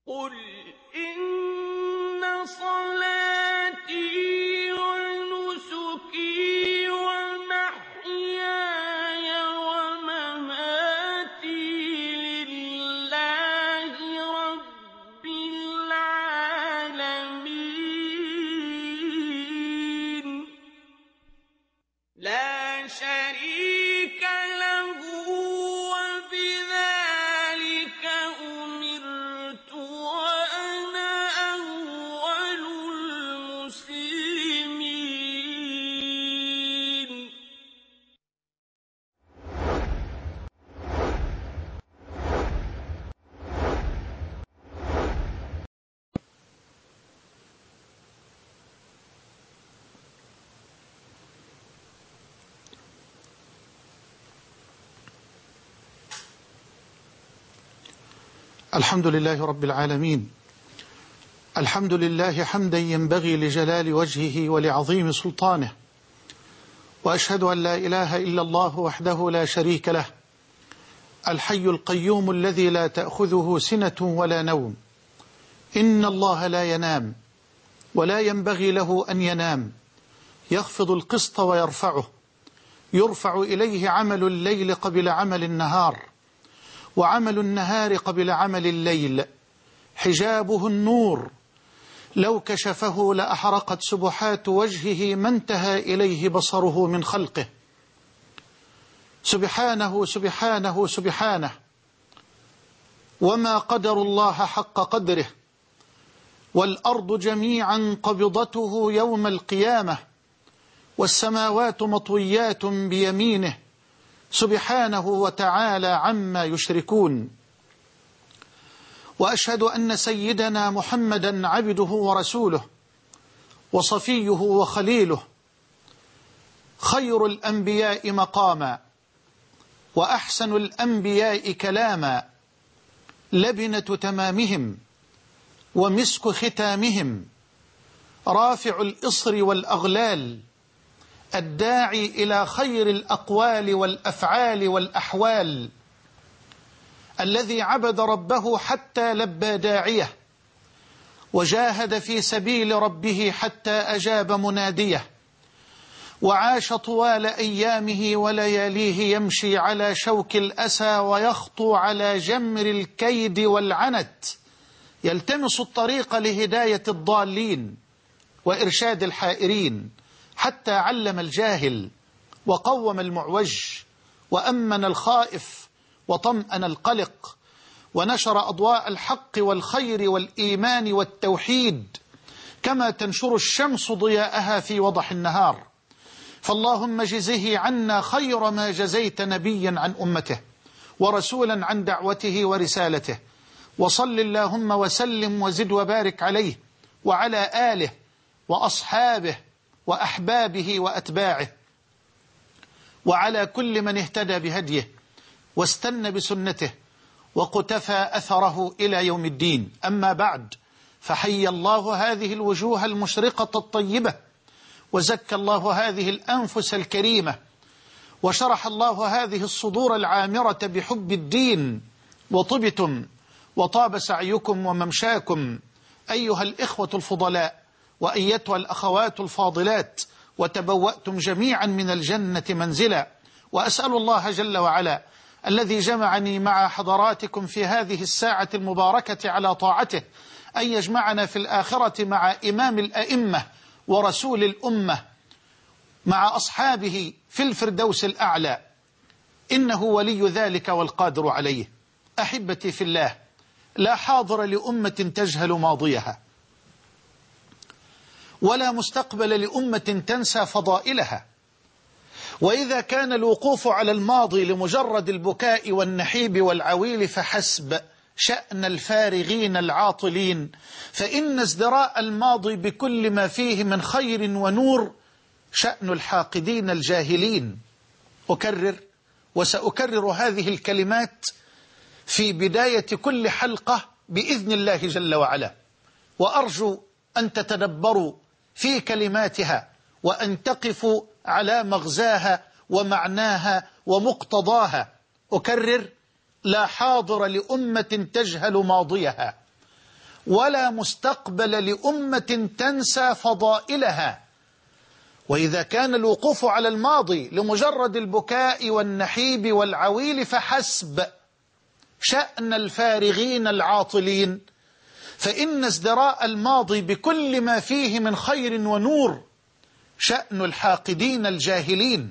قُلْ إِنَّ صَلَاتِي وَنُسُكِي وَمَحْيَايَ وَمَمَاتِي لِلَّهِ رَبِّ الْعَالَمِينَ لَا شَرِيكَ لَهُ ۖ وَبِذَٰلِكَ أُمِرْتُ وَأَنَا أَوَّلُ الْمُسْلِمِينَ. الحمد لله رب العالمين. الحمد لله حمدا ينبغي لجلال وجهه ولعظيم سلطانه، وأشهد أن لا إله إلا الله وحده لا شريك له، الحي القيوم الذي لا تأخذه سنة ولا نوم. إن الله لا ينام ولا ينبغي له أن ينام، يخفض القسط ويرفعه، يرفع إليه عمل الليل قبل عمل النهار، وعمل النهار قبل عمل الليل. حجابه النور، لو كشفه لأحرقت سبحات وجهه ما انتهى إليه بصره من خلقه. سبحانه سبحانه سبحانه، وما قدر الله حق قدره، والأرض جميعا قبضته يوم القيامة، والسماوات مطويات بيمينه سبحانه وتعالى عما يشركون. وأشهد أن سيدنا محمدا عبده ورسوله وصفيه وخليله، خير الأنبياء مقاما وأحسن الأنبياء كلاما، لبنة تمامهم ومسك ختامهم، رافع الإصر والأغلال، الداعي إلى خير الأقوال والأفعال والأحوال، الذي عبد ربه حتى لبى داعيه، وجاهد في سبيل ربه حتى أجاب مناديه، وعاش طوال أيامه ولياليه يمشي على شوك الأسى ويخطو على جمر الكيد والعنت، يلتمس الطريق لهداية الضالين وإرشاد الحائرين، حتى علم الجاهل وقوم المعوج وأمن الخائف وطمأن القلق، ونشر أضواء الحق والخير والإيمان والتوحيد كما تنشر الشمس ضياءها في وضح النهار. فاللهم جزه عنا خير ما جزيت نبيا عن أمته ورسولا عن دعوته ورسالته، وصل اللهم وسلم وزد وبارك عليه وعلى آله وأصحابه وأحبابه وأتباعه، وعلى كل من اهتدى بهديه واستنى بسنته وقتفى أثره إلى يوم الدين. أما بعد، فحي الله هذه الوجوه المشرقة الطيبة، وزكى الله هذه الأنفس الكريمة، وشرح الله هذه الصدور العامرة بحب الدين، وطبتم وطاب سعيكم وممشاكم أيها الإخوة الفضلاء وأيتها الأخوات الفاضلات، وتبوأتم جميعا من الجنة منزلا. وأسأل الله جل وعلا الذي جمعني مع حضراتكم في هذه الساعة المباركة على طاعته أن يجمعنا في الآخرة مع إمام الأئمة ورسول الأمة، مع أصحابه في الفردوس الأعلى، إنه ولي ذلك والقادر عليه. أحبتي في الله، لا حاضر لأمة تجهل ماضيها، ولا مستقبل لأمة تنسى فضائلها. وإذا كان الوقوف على الماضي لمجرد البكاء والنحيب والعويل فحسب شأن الفارغين العاطلين، فإن ازدراء الماضي بكل ما فيه من خير ونور شأن الحاقدين الجاهلين. أكرر وسأكرر هذه الكلمات في بداية كل حلقة بإذن الله جل وعلا، وأرجو أن تتدبروا في كلماتها وأن تقفوا على مغزاها ومعناها ومقتضاها. أكرر: لا حاضر لأمة تجهل ماضيها، ولا مستقبل لأمة تنسى فضائلها. وإذا كان الوقوف على الماضي لمجرد البكاء والنحيب والعويل فحسب شأن الفارغين العاطلين، فإن ازدراء الماضي بكل ما فيه من خير ونور شأن الحاقدين الجاهلين.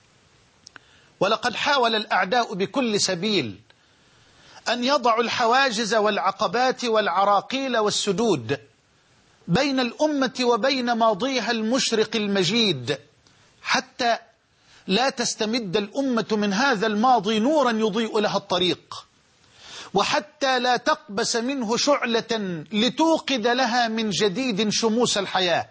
ولقد حاول الأعداء بكل سبيل أن يضعوا الحواجز والعقبات والعراقيل والسدود بين الأمة وبين ماضيها المشرق المجيد، حتى لا تستمد الأمة من هذا الماضي نورا يضيء لها الطريق، وحتى لا تقبس منه شعلة لتوقد لها من جديد شموس الحياة،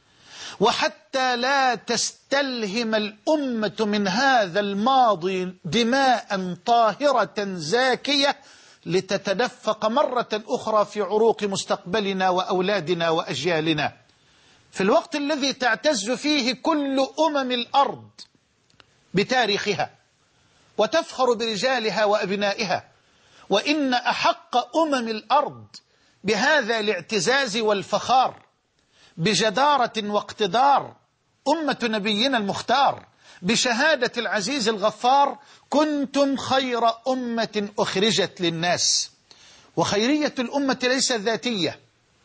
وحتى لا تستلهم الأمة من هذا الماضي دماء طاهرة زاكية لتتدفق مرة أخرى في عروق مستقبلنا وأولادنا وأجيالنا، في الوقت الذي تعتز فيه كل الأرض بتاريخها وتفخر برجالها وأبنائها. وإن أحق الأرض بهذا الاعتزاز والفخار بجدارة واقتدار أمة نبينا المختار، بشهادة العزيز الغفار: كنتم خير أمة أخرجت للناس. وخيرية الأمة ليست ذاتية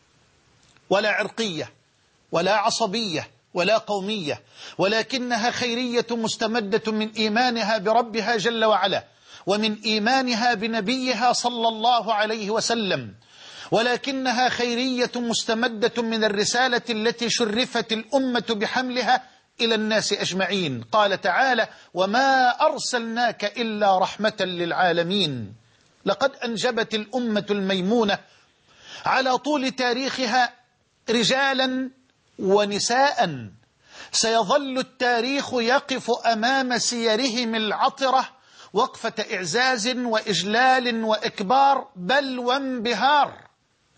ولا عرقية ولا عصبية ولا قومية، ولكنها خيرية مستمدة من إيمانها بربها جل وعلا، ومن إيمانها بنبيها صلى الله عليه وسلم، ولكنها خيرية مستمدة من الرسالة التي شرفت الأمة بحملها إلى الناس أجمعين. قال تعالى: وما أرسلناك إلا رحمة للعالمين. لقد أنجبت الأمة الميمونة على طول تاريخها رجالا ونساء سيظل التاريخ يقف أمام سيرهم العطرة وقفة إعزاز وإجلال وإكبار بل وانبهار.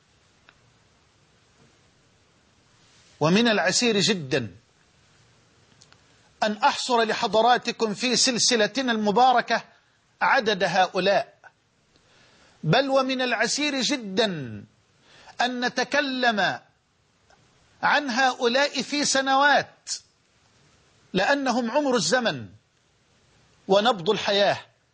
ومن العسير جدا أن أحصر لحضراتكم في سلسلتنا المباركة عدد هؤلاء، بل ومن العسير جدا أن نتكلم عن هؤلاء في سنوات، لأنهم عمر الزمن ونبض الحياة،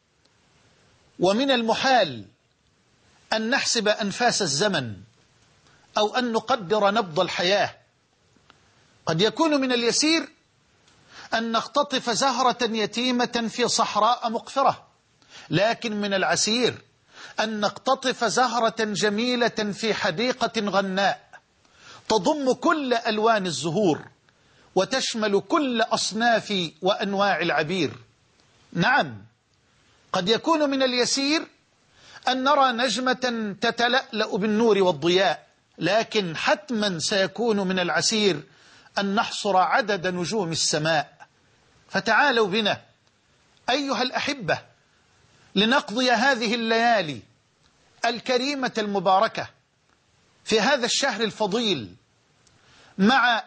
ومن المحال أن نحسب أنفاس الزمن أو أن نقدر نبض الحياة. قد يكون من اليسير أن نختطف زهرة يتيمة في صحراء مقفرة، لكن من العسير أن نختطف زهرة جميلة في حديقة غناء تضم كل ألوان الزهور وتشمل كل أصناف وأنواع العبير. نعم، قد يكون من اليسير أن نرى نجمة تتلألأ بالنور والضياء، لكن حتما سيكون من العسير أن نحصر عدد نجوم السماء. فتعالوا بنا أيها الأحبة لنقضي هذه الليالي الكريمة المباركة في هذا الشهر الفضيل مع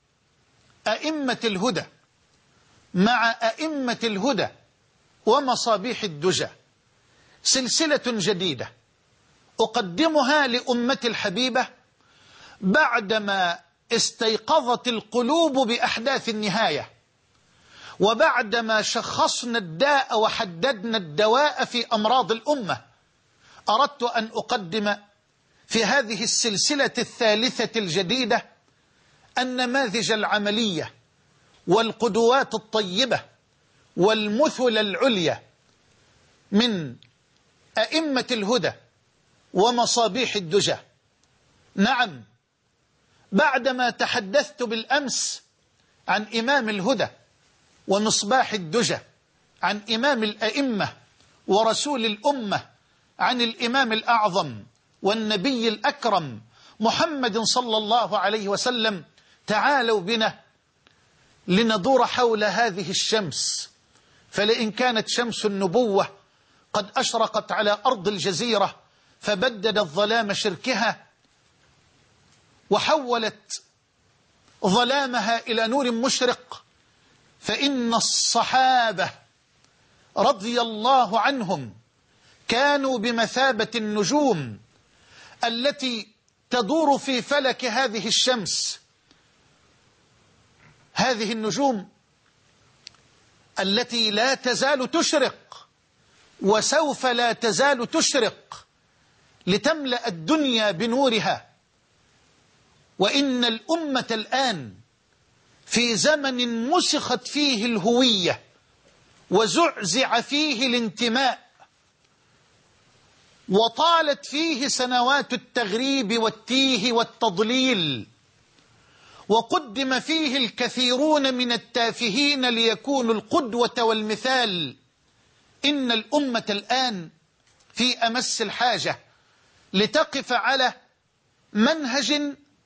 أئمة الهدى، مع أئمة الهدى ومصابيح الدجى، سلسلة جديدة أقدمها لأمتي الحبيبة بعدما استيقظت القلوب بأحداث النهاية، وبعدما شخصنا الداء وحددنا الدواء في أمراض الأمة. أردت أن أقدم في هذه السلسلة الثالثة الجديدة النماذج العملية والقدوات الطيبة والمثل العليا من أئمة الهدى ومصابيح الدجى. نعم، بعدما تحدثت بالأمس عن إمام الهدى ومصباح الدجى، عن إمام الأئمة ورسول الأمة، عن الإمام الأعظم والنبي الأكرم محمد صلى الله عليه وسلم، تعالوا بنا لندور حول هذه الشمس. فلئن كانت شمس النبوة قد أشرقت على أرض الجزيرة فبددت ظلام شركها وحولت ظلامها إلى نور مشرق، فإن الصحابة رضي الله عنهم كانوا بمثابة النجوم التي تدور في فلك هذه الشمس، هذه النجوم التي لا تزال تشرق وسوف لا تزال تشرق لتملأ الدنيا بنورها. وإن الأمة الآن في زمن مسخت فيه الهوية وزعزع فيه الانتماء، وطالت فيه سنوات التغريب والتيه والتضليل، وقدم فيه الكثيرون من التافهين ليكونوا القدوة والمثال. إن الأمة الآن في أمس الحاجة لتقف على منهج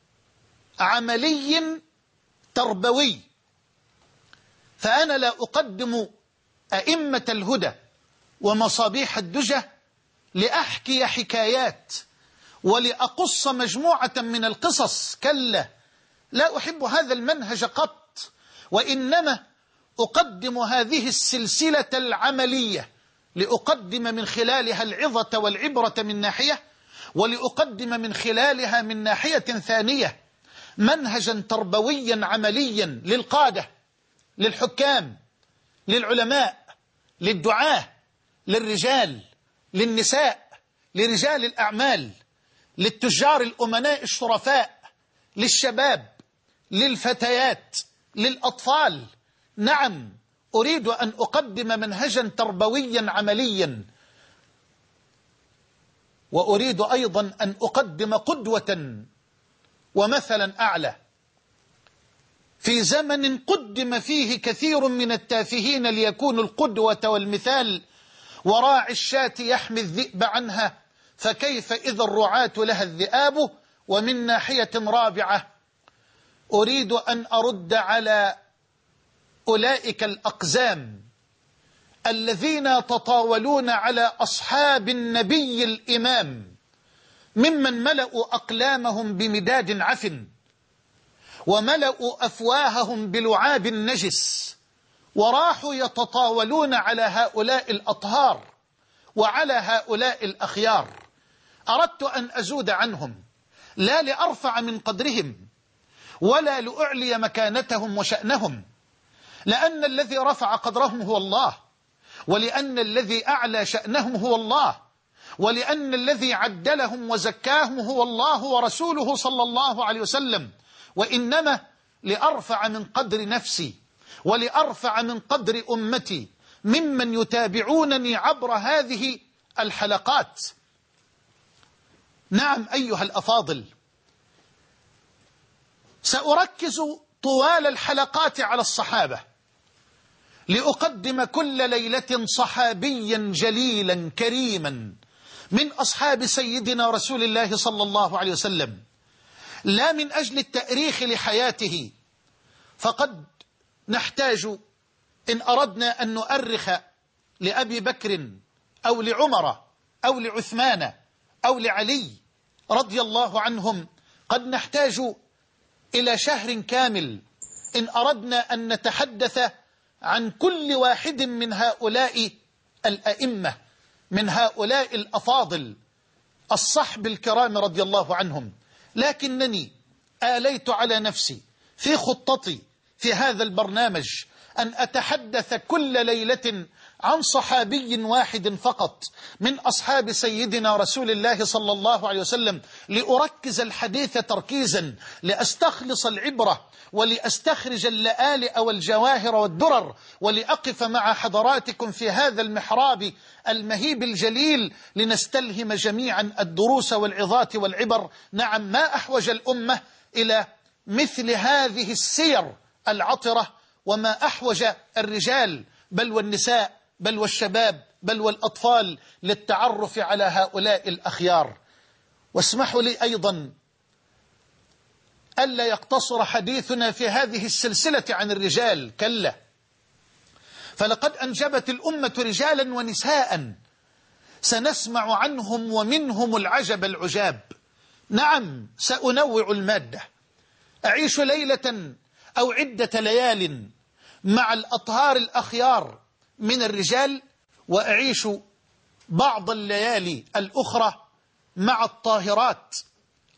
عملي تربوي. فأنا لا أقدم أئمة الهدى ومصابيح الدجى لأحكي حكايات ولأقص مجموعة من القصص، كلا، لا أحب هذا المنهج قط، وإنما أقدم هذه السلسلة العملية لأقدم من خلالها العظة والعبرة من ناحية، ولأقدم من خلالها من ناحية ثانية منهجا تربويا عمليا للقادة، للحكام، للعلماء، للدعاة، للرجال، للنساء، لرجال الأعمال، للتجار الأمناء الشرفاء، للشباب، للفتيات، للأطفال. نعم، أريد أن أقدم منهجا تربويا عمليا، وأريد أيضا أن أقدم قدوة ومثلا أعلى. في زمن قدم فيه كثير من التافهين ليكونوا القدوة والمثال، وراعي الشاة يحمي الذئب عنها، فكيف إذا الرعاة لها الذئاب. ومن ناحية رابعة أريد أن أرد على أولئك الأقزام الذين يتطاولون على أصحاب النبي الإمام، ممن ملأوا أقلامهم بمداد عفن، وملأوا أفواههم بلعاب نجس، وراحوا يتطاولون على هؤلاء الأطهار وعلى هؤلاء الأخيار. أردت أن أزود عنهم، لا لأرفع من قدرهم ولا لأعلي مكانتهم وشأنهم، لأن الذي رفع قدرهم هو الله، ولأن الذي أعلى شأنهم هو الله، ولأن الذي عدلهم وزكاهم هو الله ورسوله صلى الله عليه وسلم. وإنما لأرفع من قدر نفسي ولأرفع من قدر أمتي ممن يتابعونني عبر هذه الحلقات. نعم أيها الأفاضل، سأركز طوال الحلقات على الصحابة، لأقدم كل ليلة صحابيا جليلا كريما من أصحاب سيدنا رسول الله صلى الله عليه وسلم، لا من أجل التأريخ لحياته، فقد نحتاج إن أردنا أن نؤرخ لأبي بكر أو لعمر أو لعثمان أو لعلي رضي الله عنهم، قد نحتاج إلى شهر كامل إن أردنا أن نتحدث عن كل واحد من هؤلاء الأئمة، من هؤلاء الأفاضل الصحب الكرام رضي الله عنهم. لكنني آليت على نفسي في خطتي في هذا البرنامج أن أتحدث كل ليلة عن صحابي واحد فقط من أصحاب سيدنا رسول الله صلى الله عليه وسلم، لأركز الحديث تركيزا، لأستخلص العبرة ولأستخرج اللآلئ والجواهر والدرر، ولأقف مع حضراتكم في هذا المحراب المهيب الجليل لنستلهم جميعا الدروس والعظات والعبر. نعم، ما أحوج الأمة إلى مثل هذه السير العطرة، وما أحوج الرجال بل والنساء بل والشباب بل والأطفال للتعرف على هؤلاء الأخيار. واسمحوا لي أيضا ألا يقتصر حديثنا في هذه السلسلة عن الرجال، كلا، فلقد أنجبت الأمة رجالا ونساء سنسمع عنهم ومنهم العجب العجاب. نعم، سأنوع المادة، أعيش ليلة أو عدة ليال مع الأطهار الأخيار من الرجال، وأعيش بعض الليالي الأخرى مع الطاهرات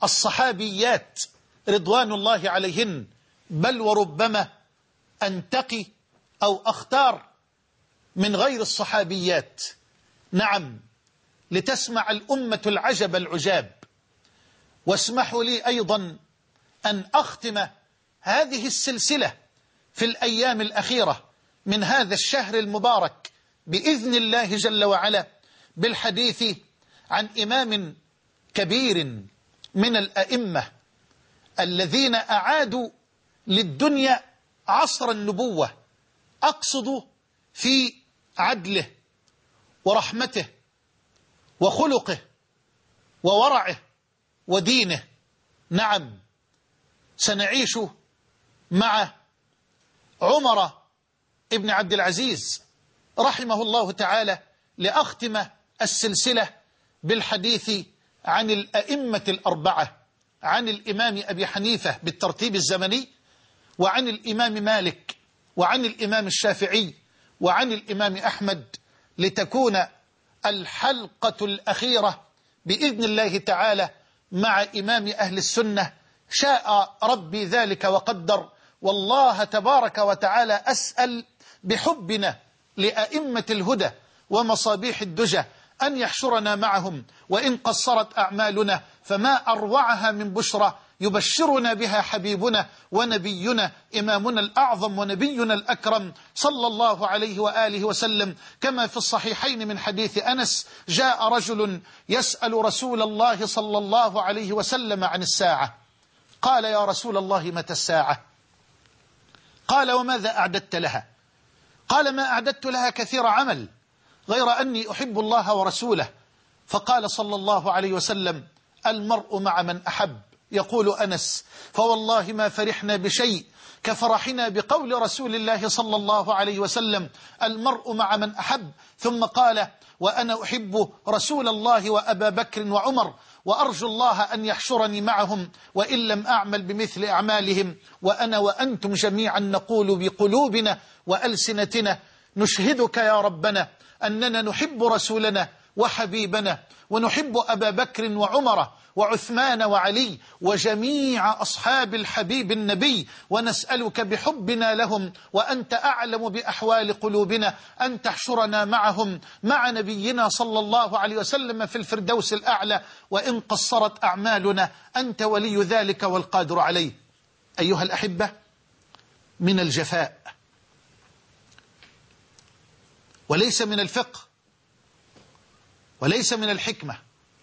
الصحابيات رضوان الله عليهن، بل وربما أنتقي أو أختار من غير الصحابيات، نعم، لتسمع الأمة العجب العجاب. واسمحوا لي أيضا أن أختم هذه السلسلة في الأيام الأخيرة من هذا الشهر المبارك بإذن الله جل وعلا بالحديث عن إمام كبير من الأئمة الذين أعادوا للدنيا عصر النبوة، أقصد في عدله ورحمته وخلقه وورعه ودينه. نعم، سنعيش مع عمر ابن عبد العزيز رحمه الله تعالى لأختم السلسلة بالحديث عن الأئمة الأربعة، عن الإمام أبي حنيفة بالترتيب الزمني، وعن الإمام مالك، وعن الإمام الشافعي، وعن الإمام أحمد، لتكون الحلقة الأخيرة بإذن الله تعالى مع إمام أهل السنة، شاء ربي ذلك وقدر. والله تبارك وتعالى أسأل بحبنا لأئمة الهدى ومصابيح الدجى أن يحشرنا معهم، وإن قصرت أعمالنا فما أروعها من بشرى يبشرنا بها حبيبنا ونبينا إمامنا الأعظم ونبينا الأكرم صلى الله عليه وآله وسلم، كما في الصحيحين من حديث أنس: جاء رجل يسأل رسول الله صلى الله عليه وسلم عن الساعة، قال: يا رسول الله متى الساعة؟ قال: وماذا أعددت لها؟ قال: ما أعددت لها كثير عمل، غير أني أحب الله ورسوله. فقال صلى الله عليه وسلم: المرء مع من أحب. يقول أنس: فوالله ما فرحنا بشيء كفرحنا بقول رسول الله صلى الله عليه وسلم: المرء مع من أحب. ثم قال: وأنا أحب رسول الله وأبا بكر وعمر، وأرجو الله أن يحشرني معهم وإن لم أعمل بمثل أعمالهم، وأنا وأنتم جميعا نقول بقلوبنا وألسنتنا: نشهدك يا ربنا أننا نحب رسولنا وحبيبنا، ونحب أبا بكر وعمر وعثمان وعلي وجميع أصحاب الحبيب النبي، ونسألك بحبنا لهم وأنت أعلم بأحوال قلوبنا أن تحشرنا معهم مع نبينا صلى الله عليه وسلم في الفردوس الأعلى، وإن قصرت أعمالنا أنت ولي ذلك والقادر عليه. أيها الأحبة، من الجفاء وليس من الفقه وليس من الحكمة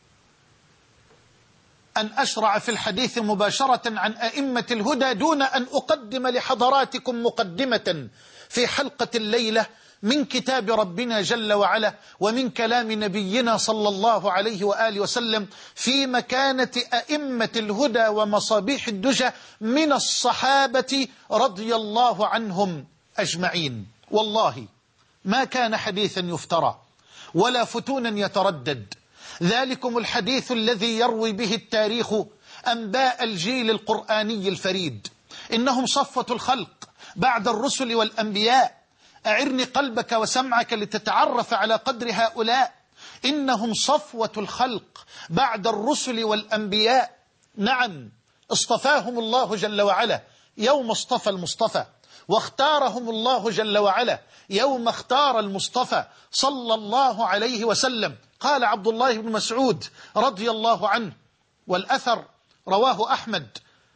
أن أشرع في الحديث مباشرة عن أئمة الهدى دون أن أقدم لحضراتكم مقدمة في حلقة الليلة من كتاب ربنا جل وعلا ومن كلام نبينا صلى الله عليه وآله وسلم في مكانة أئمة الهدى ومصابيح الدجى من الصحابة رضي الله عنهم أجمعين. والله ما كان حديثا يفترى ولا فتونا يتردد، ذلكم الحديث الذي يروي به التاريخ أنباء الجيل القرآني الفريد. إنهم صفوة الخلق بعد الرسل والأنبياء. أعرني قلبك وسمعك لتتعرف على قدر هؤلاء. إنهم صفوة الخلق بعد الرسل والأنبياء. نعم، اصطفاهم الله جل وعلا يوم اصطفى المصطفى، واختارهم الله جل وعلا يوم اختار المصطفى صلى الله عليه وسلم. قال عبد الله بن مسعود رضي الله عنه، والأثر رواه أحمد،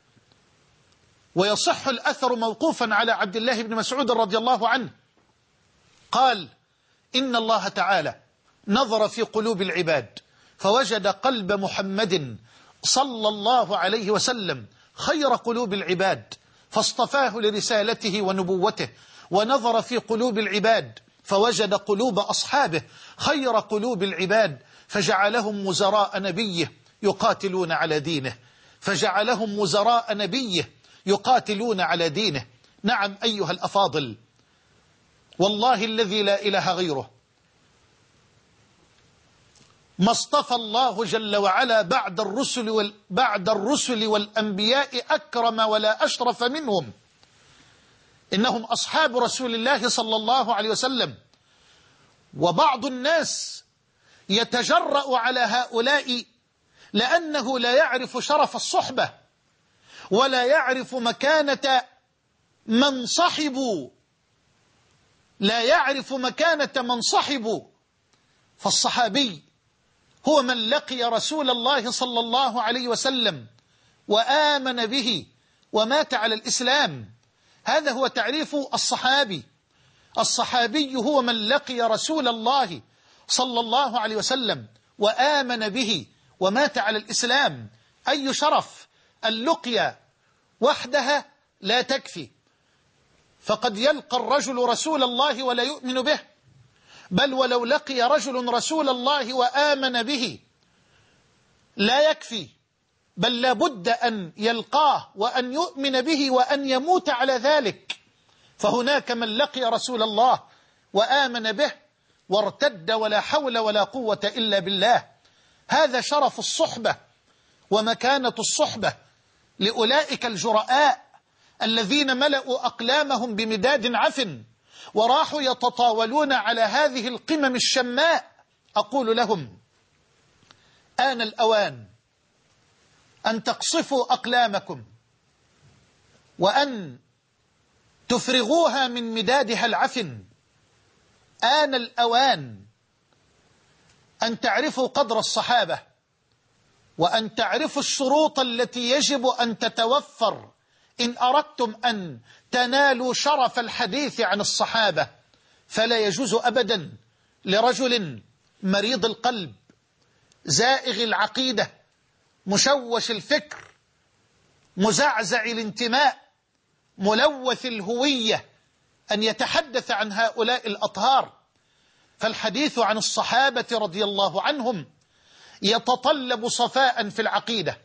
ويصح الأثر موقوفا على عبد الله بن مسعود رضي الله عنه، قال: إن الله تعالى نظر في قلوب العباد فوجد قلب محمد صلى الله عليه وسلم خير قلوب العباد، فاصطفاه لرسالته ونبوته. ونظر في قلوب العباد فوجد قلوب أصحابه خير قلوب العباد، فجعلهم وزراء نبيه يقاتلون على دينه، فجعلهم وزراء نبيه يقاتلون على دينه. نعم أيها الأفاضل، والله الذي لا إله غيره ما اصطفى الله جل وعلا بعد الرسل والأنبياء أكرم ولا أشرف منهم. إنهم أصحاب رسول الله صلى الله عليه وسلم. وبعض الناس يتجرأ على هؤلاء لأنه لا يعرف شرف الصحبة ولا يعرف مكانة من صحبوا، لا يعرف مكانة من صحبوا. فالصحابي هو من لقي رسول الله صلى الله عليه وسلم وآمن به ومات على الإسلام. هذا هو تعريف الصحابي. الصحابي هو من لقي رسول الله صلى الله عليه وسلم وآمن به ومات على الإسلام. أي شرف! اللقيا وحدها لا تكفي، فقد يلقى الرجل رسول الله ولا يؤمن به، بل ولو لقي رجل رسول الله وآمن به لا يكفي، بل لا بد أن يلقاه وأن يؤمن به وأن يموت على ذلك. فهناك من لقي رسول الله وآمن به وارتد ولا حول ولا قوة إلا بالله. هذا شرف الصحبة ومكانة الصحبة لأولئك الجرآء الذين ملأوا أقلامهم بمداد عفن وراحوا يتطاولون على هذه القمم الشماء. أقول لهم: آن الأوان أن تقصفوا أقلامكم وأن تفرغوها من مدادها العفن. آن الأوان أن تعرفوا قدر الصحابة وأن تعرفوا الشروط التي يجب أن تتوفر إن أردتم أن تنالوا شرف الحديث عن الصحابة. فلا يجوز أبدا لرجل مريض القلب زائغ العقيدة مشوش الفكر مزعزع الانتماء ملوث الهوية أن يتحدث عن هؤلاء الأطهار. فالحديث عن الصحابة رضي الله عنهم يتطلب صفاء في العقيدة.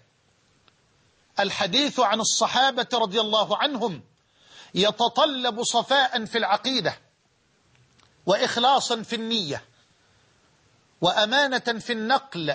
الحديث عن الصحابة رضي الله عنهم يتطلب صفاء في العقيدة وإخلاصا في النية وأمانة في النقل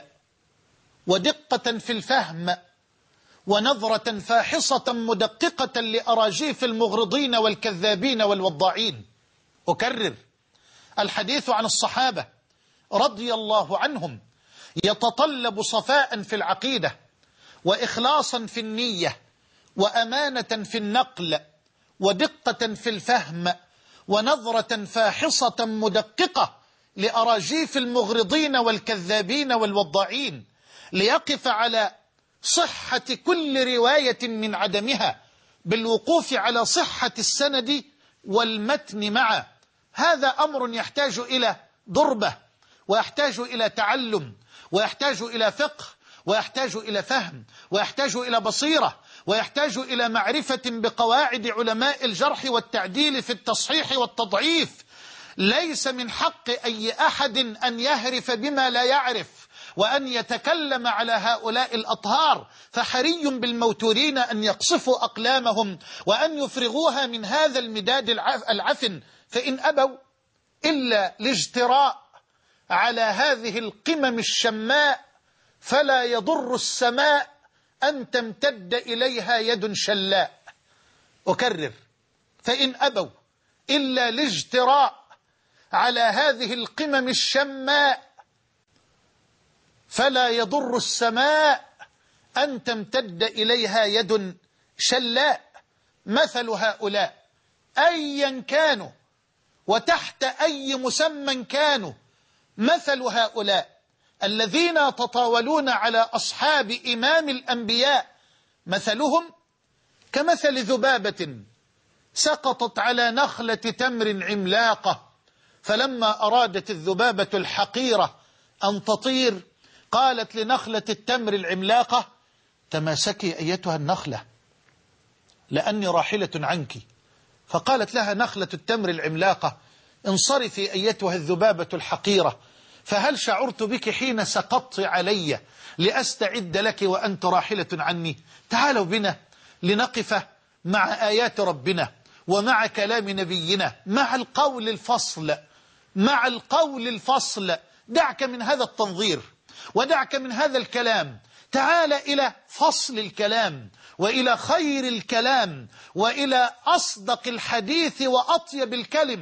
ودقة في الفهم ونظرة فاحصة مدققة لأراجيف المغرضين والكذابين والوضاعين. أكرر: الحديث عن الصحابة رضي الله عنهم يتطلب صفاء في العقيدة وإخلاصا في النية وأمانة في النقل ودقة في الفهم ونظرة فاحصة مدققة لأراجيف المغرضين والكذابين والوضاعين، ليقف على صحة كل رواية من عدمها بالوقوف على صحة السند والمتن معا. هذا أمر يحتاج إلى ضربة ويحتاج إلى تعلم ويحتاج إلى فقه ويحتاج إلى فهم ويحتاج إلى بصيرة ويحتاج إلى معرفة بقواعد علماء الجرح والتعديل في التصحيح والتضعيف. ليس من حق أي أحد أن يهرف بما لا يعرف وأن يتكلم على هؤلاء الأطهار، فحري بالموتورين أن يقصفوا أقلامهم وأن يفرغوها من هذا المداد العفن، فإن أبوا إلا الاجتراء على هذه القمم الشماء فلا يضر السماء أن تمتد إليها يد شلاء. أكرر: فإن أبوا إلا الاجتراء على هذه القمم الشماء فلا يضر السماء أن تمتد إليها يد شلاء. مثل هؤلاء أيا كانوا وتحت أي مسمى كانوا، مثل هؤلاء الذين يتطاولون على أصحاب إمام الأنبياء مثلهم كمثل ذبابة سقطت على نخلة تمر عملاقة، فلما أرادت الذبابة الحقيرة أن تطير قالت لنخلة التمر العملاقة: تماسكي أيتها النخلة لأني راحلة عنك. فقالت لها نخلة التمر العملاقة: انصرفي أيتها الذبابة الحقيرة، فهل شعرت بك حين سقطت علي لأستعد لك وأنت راحلة عني؟ تعالوا بنا لنقف مع آيات ربنا ومع كلام نبينا، مع القول الفصل، مع القول الفصل. دعك من هذا التنظير ودعك من هذا الكلام، تعال إلى فصل الكلام وإلى خير الكلام وإلى أصدق الحديث وأطيب الكلم.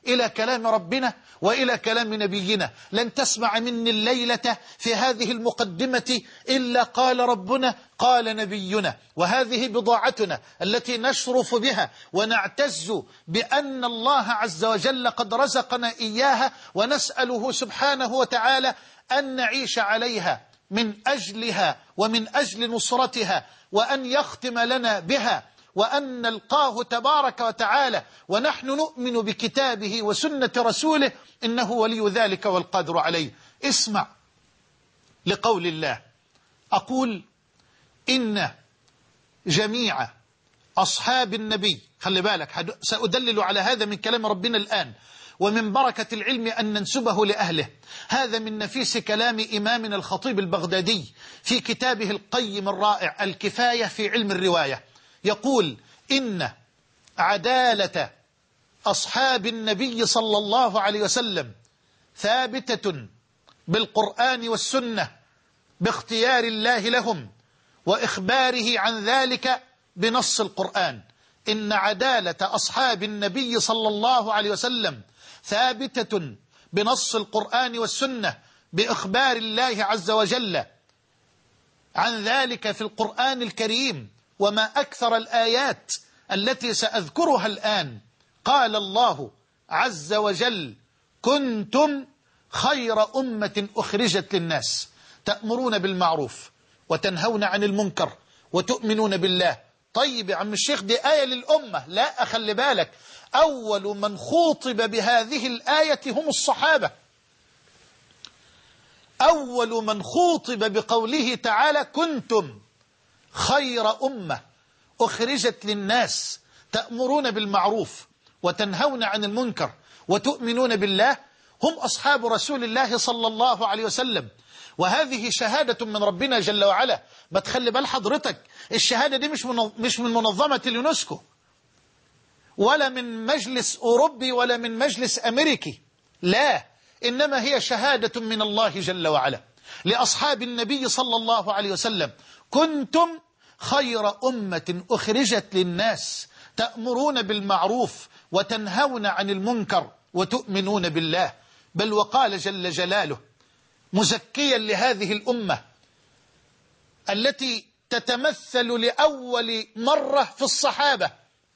إلى كلام ربنا وإلى كلام نبينا. لن تسمع مني الليلة في هذه المقدمة إلا قال ربنا قال نبينا، وهذه بضاعتنا التي نشرف بها ونعتز بأن الله عز وجل قد رزقنا إياها، ونسأله سبحانه وتعالى أن نعيش عليها من أجلها ومن أجل نصرتها، وأن يختم لنا بها، وأن نلقاه تبارك وتعالى ونحن نؤمن بكتابه وسنة رسوله، إنه ولي ذلك والقادر عليه. اسمع لقول الله، أقول إن جميع أصحاب النبي، خلي بالك سأدلل على هذا من كلام ربنا الآن، ومن بركة العلم أن ننسبه لأهله. هذا من نفيس كلام إمامنا الخطيب البغدادي في كتابه القيم الرائع الكفاية في علم الرواية، يقول إن عدالة أصحاب النبي صلى الله عليه وسلم ثابتة بالقرآن والسنة باختيار الله لهم وإخباره عن ذلك بنص القرآن. إن عدالة أصحاب النبي صلى الله عليه وسلم ثابتة بنص القرآن والسنة بإخبار الله عز وجل عن ذلك في القرآن الكريم. وما أكثر الآيات التي سأذكرها الآن. قال الله عز وجل: كنتم خير أمة أخرجت للناس تأمرون بالمعروف وتنهون عن المنكر وتؤمنون بالله. طيب يا عم الشيخ دي آية للأمة. لا، أخلي بالك، أول من خوطب بهذه الآية هم الصحابة. أول من خوطب بقوله تعالى: كنتم خير أمة أخرجت للناس تأمرون بالمعروف وتنهون عن المنكر وتؤمنون بالله، هم أصحاب رسول الله صلى الله عليه وسلم. وهذه شهادة من ربنا جل وعلا. ما تخلي بال حضرتك، الشهادة دي مش من منظمة اليونسكو ولا من مجلس أوروبي ولا من مجلس أمريكي، لا، إنما هي شهادة من الله جل وعلا لأصحاب النبي صلى الله عليه وسلم: كنتم خير أمة أخرجت للناس تأمرون بالمعروف وتنهون عن المنكر وتؤمنون بالله. بل وقال جل جلاله مزكيا لهذه الأمة التي تتمثل لأول مرة في الصحابة: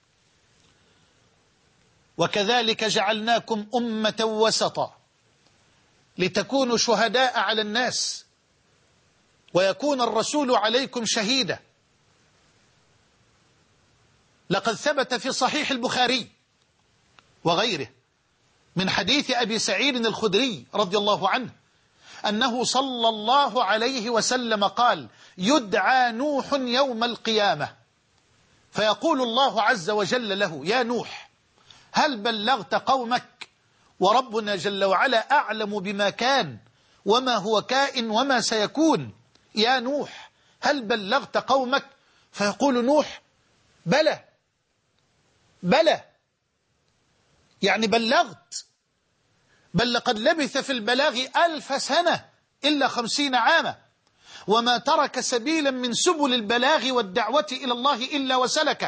وكذلك جعلناكم أمة وسطا لتكونوا شهداء على الناس ويكون الرسول عليكم شهيدا. لقد ثبت في صحيح البخاري وغيره من حديث أبي سعيد الخدري رضي الله عنه أنه صلى الله عليه وسلم قال: يدعى نوح يوم القيامة فيقول الله عز وجل له: يا نوح هل بلغت قومك؟ وربنا جل وعلا أعلم بما كان وما هو كائن وما سيكون. يا نوح هل بلغت قومك؟ فيقول نوح: بلى بلى، يعني بلغت، بل لقد لبث في البلاغ 1000 سنة إلا 50 عاما، وما ترك سبيلا من سبل البلاغ والدعوة إلى الله إلا وسلكه.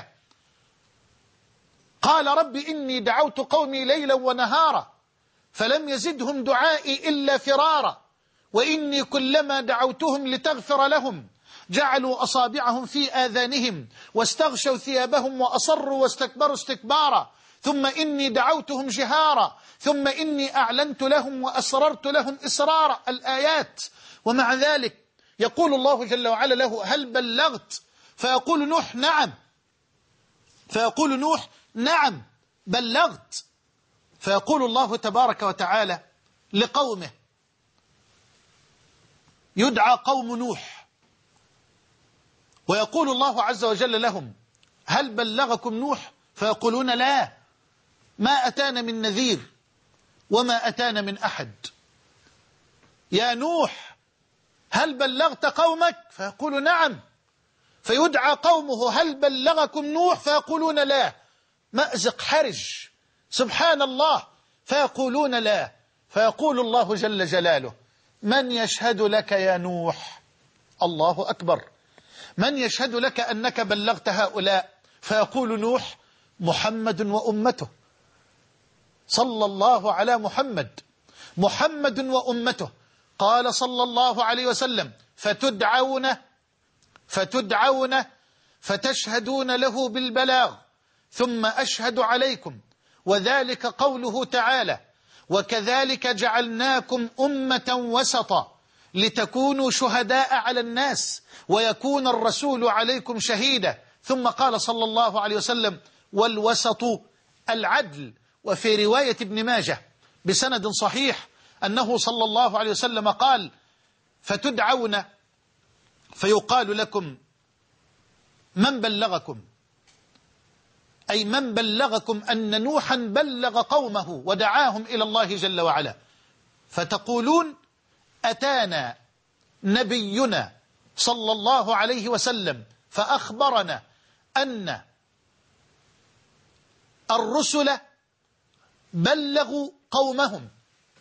قال: رب إني دعوت قومي ليلا ونهارا فلم يزدهم دعائي إلا فرارا، وإني كلما دعوتهم لتغفر لهم جعلوا أصابعهم في آذانهم واستغشوا ثيابهم وأصروا واستكبروا استكبارا، ثم إني دعوتهم جهارا ثم إني أعلنت لهم وأسررت لهم إسرارا. الآيات. ومع ذلك يقول الله جل وعلا له: هل بلغت؟ فيقول نوح: نعم. فيقول نوح: نعم بلغت. فيقول الله تبارك وتعالى لقومه: يدعى قوم نوح ويقول الله عز وجل لهم: هل بلغكم نوح؟ فيقولون: لا، ما أتانا من نذير وما أتانا من أحد. يا نوح هل بلغت قومك؟ فيقول: نعم. فيدعى قومه: هل بلغكم نوح؟ فيقولون: لا. مأزق حرج، سبحان الله، فيقولون: لا. فيقول الله جل جلاله: من يشهد لك يا نوح؟ الله أكبر، من يشهد لك أنك بلغت هؤلاء؟ فيقول نوح: محمد وأمته. صلى الله على محمد، محمد وأمته. قال صلى الله عليه وسلم: فتدعون فتشهدون له بالبلاغ ثم أشهد عليكم، وذلك قوله تعالى: وكذلك جعلناكم أمة وسطا لتكونوا شهداء على الناس ويكون الرسول عليكم شهيدا. ثم قال صلى الله عليه وسلم: والوسط العدل. وفي رواية ابن ماجه بسند صحيح أنه صلى الله عليه وسلم قال: فتدعون فيقال لكم: من بلغكم؟ أي من بلغكم أن نوحا بلغ قومه ودعاهم إلى الله جل وعلا، فتقولون: أتانا نبينا صلى الله عليه وسلم فأخبرنا أن الرسل بلغوا قومهم.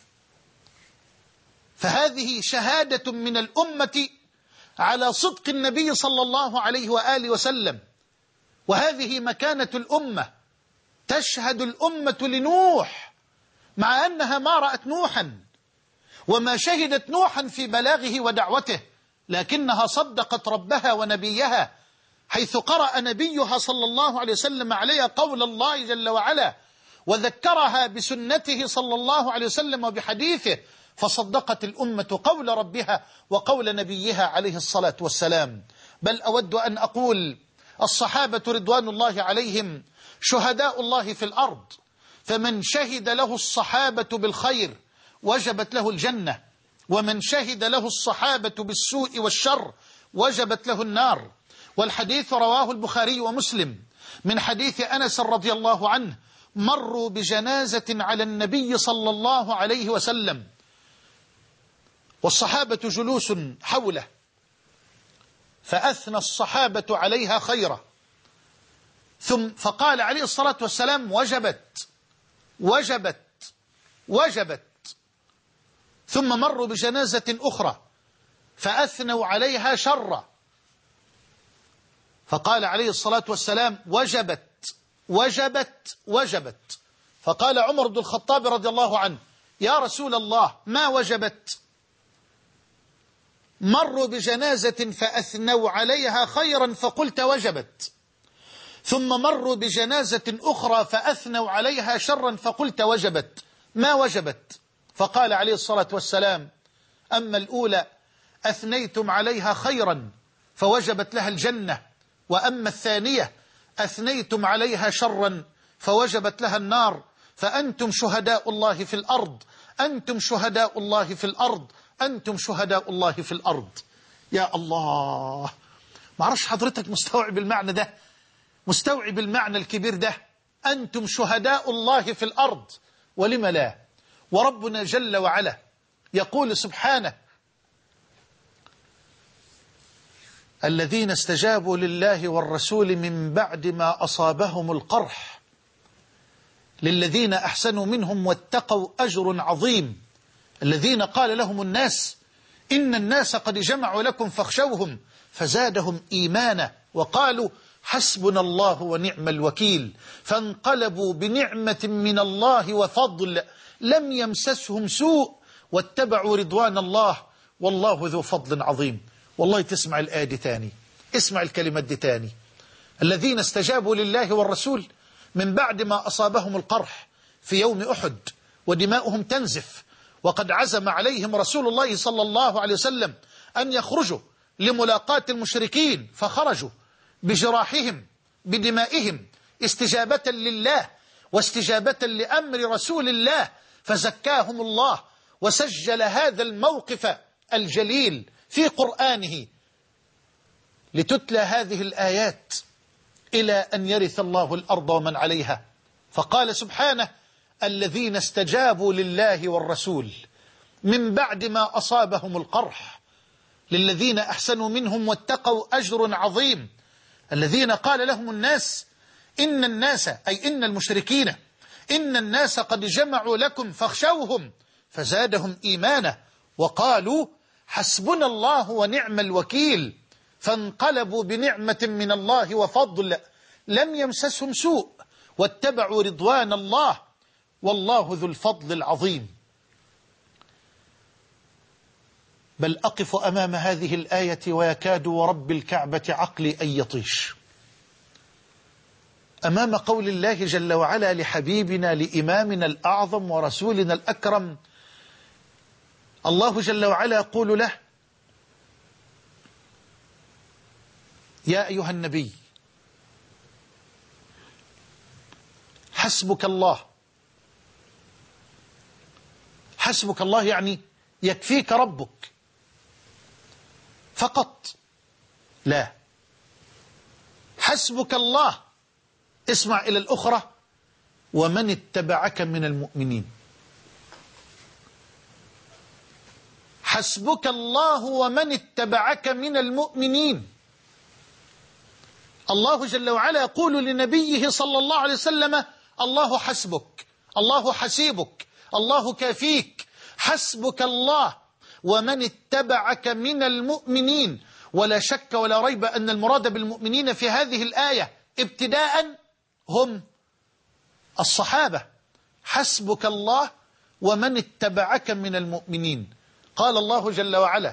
فهذه شهادة من الأمة على صدق النبي صلى الله عليه وآله وسلم، وهذه مكانة الأمة. تشهد الأمة لنوح مع أنها ما رأت نوحا وما شهدت نوحا في بلاغه ودعوته، لكنها صدقت ربها ونبيها حيث قرأ نبيها صلى الله عليه وسلم عليها قول الله جل وعلا، وذكرها بسنته صلى الله عليه وسلم وبحديثه، فصدقت الأمة قول ربها وقول نبيها عليه الصلاة والسلام. بل أود أن أقول: الصحابة رضوان الله عليهم شهداء الله في الأرض، فمن شهد له الصحابة بالخير وجبت له الجنة، ومن شهد له الصحابة بالسوء والشر وجبت له النار. والحديث رواه البخاري ومسلم من حديث أنس رضي الله عنه: مروا بجنازة على النبي صلى الله عليه وسلم والصحابة جلوس حوله، فأثنى الصحابة عليها خيرا، ثم فقال عليه الصلاة والسلام: وجبت وجبت وجبت. ثم مروا بجنازة أخرى فأثنوا عليها شرا، فقال عليه الصلاة والسلام: وجبت وجبت وجبت. فقال عمر بن الخطاب رضي الله عنه: يا رسول الله، ما وجبت؟ مروا بجنازة فأثنوا عليها خيرا فقلت وجبت، ثم مروا بجنازة أخرى فأثنوا عليها شرا فقلت وجبت، ما وجبت؟ فقال عليه الصلاة والسلام: أما الأولى أثنيتم عليها خيرا فوجبت لها الجنة، وأما الثانية أثنيتم عليها شرا فوجبت لها النار، فأنتم شهداء الله في الأرض، أنتم شهداء الله في الأرض، أنتم شهداء الله في الأرض. يا الله، ما أعرفش حضرتك مستوعب المعنى ده، مستوعب المعنى الكبير ده. أنتم شهداء الله في الأرض، ولم لا؟ وربنا جل وعلا يقول سبحانه: الذين استجابوا لله والرسول من بعد ما أصابهم القرح للذين أحسنوا منهم واتقوا أجر عظيم. الذين قال لهم الناس إن الناس قد جمعوا لكم فاخشوهم فزادهم إيمانا وقالوا حسبنا الله ونعم الوكيل، فانقلبوا بنعمة من الله وفضل لم يمسسهم سوء واتبعوا رضوان الله والله ذو فضل عظيم. والله تسمع الآية دي تاني، اسمع الكلمات دي تاني: الذين استجابوا لله والرسول من بعد ما أصابهم القرح في يوم أحد ودماؤهم تنزف، وقد عزم عليهم رسول الله صلى الله عليه وسلم أن يخرجوا لملاقاة المشركين، فخرجوا بجراحهم بدمائهم استجابة لله واستجابة لأمر رسول الله، فزكاهم الله وسجل هذا الموقف الجليل في قرآنه لتتلى هذه الآيات إلى أن يرث الله الأرض ومن عليها. فقال سبحانه: الذين استجابوا لله والرسول من بعد ما أصابهم القرح للذين أحسنوا منهم واتقوا أجر عظيم. الذين قال لهم الناس إن الناس، أي إن المشركين، إن الناس قد جمعوا لكم فاخشوهم فزادهم إيمانا وقالوا حسبنا الله ونعم الوكيل، فانقلبوا بنعمة من الله وفضل لم يمسسهم سوء واتبعوا رضوان الله والله ذو الفضل العظيم. بل أقف أمام هذه الآية ويكاد ورب الكعبة عقلي أن يطيش أمام قول الله جل وعلا لحبيبنا لإمامنا الأعظم ورسولنا الأكرم. الله جل وعلا يقول له: يا أيها النبي حسبك الله. حسبك الله يعني يكفيك ربك فقط؟ لا، حسبك الله، اسمع إلى الأخرى، ومن اتبعك من المؤمنين. حسبك الله ومن اتبعك من المؤمنين. الله جل وعلا يقول لنبيه صلى الله عليه وسلم: الله حسبك، الله حسيبك، الله كافيك، حسبك الله ومن اتبعك من المؤمنين. ولا شك ولا ريب أن المراد بالمؤمنين في هذه الآية ابتداء هم الصحابة. حسبك الله ومن اتبعك من المؤمنين. قال الله جل وعلا: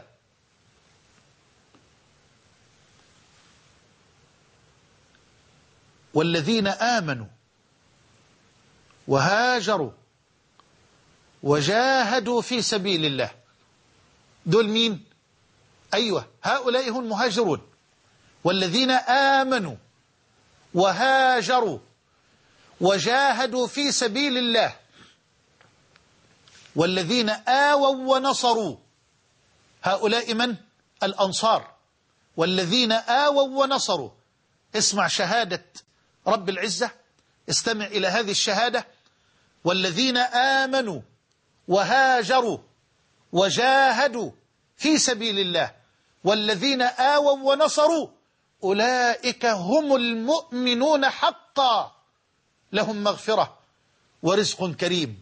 والذين آمنوا وهاجروا وجاهدوا في سبيل الله. دول مين؟ أيوة، هؤلاء هم المهاجرون. والذين آمنوا وهاجروا وجاهدوا في سبيل الله. والذين آووا ونصروا، هؤلاء من؟ الأنصار. والذين آووا ونصروا. اسمع شهادة رب العزة، استمع إلى هذه الشهادة: والذين آمنوا وهاجروا وجاهدوا في سبيل الله والذين آووا ونصروا أولئك هم المؤمنون حقا لهم مغفرة ورزق كريم.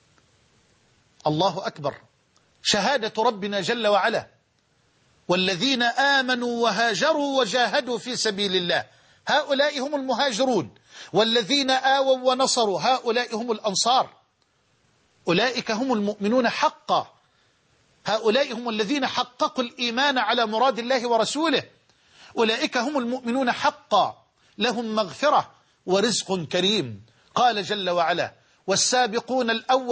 الله أكبر، شهادة ربنا جل وعلا: والذين آمنوا وهاجروا وجاهدوا في سبيل الله، هؤلاء هم المهاجرون. والذين آووا ونصروا، هؤلاء هم الأنصار. أولئك هم المؤمنون حقا، هؤلاء هم الذين حققوا الإيمان على مراد الله ورسوله. أولئك هم المؤمنون حقا لهم مغفرة ورزق كريم. قال جل وعلا: والسابقون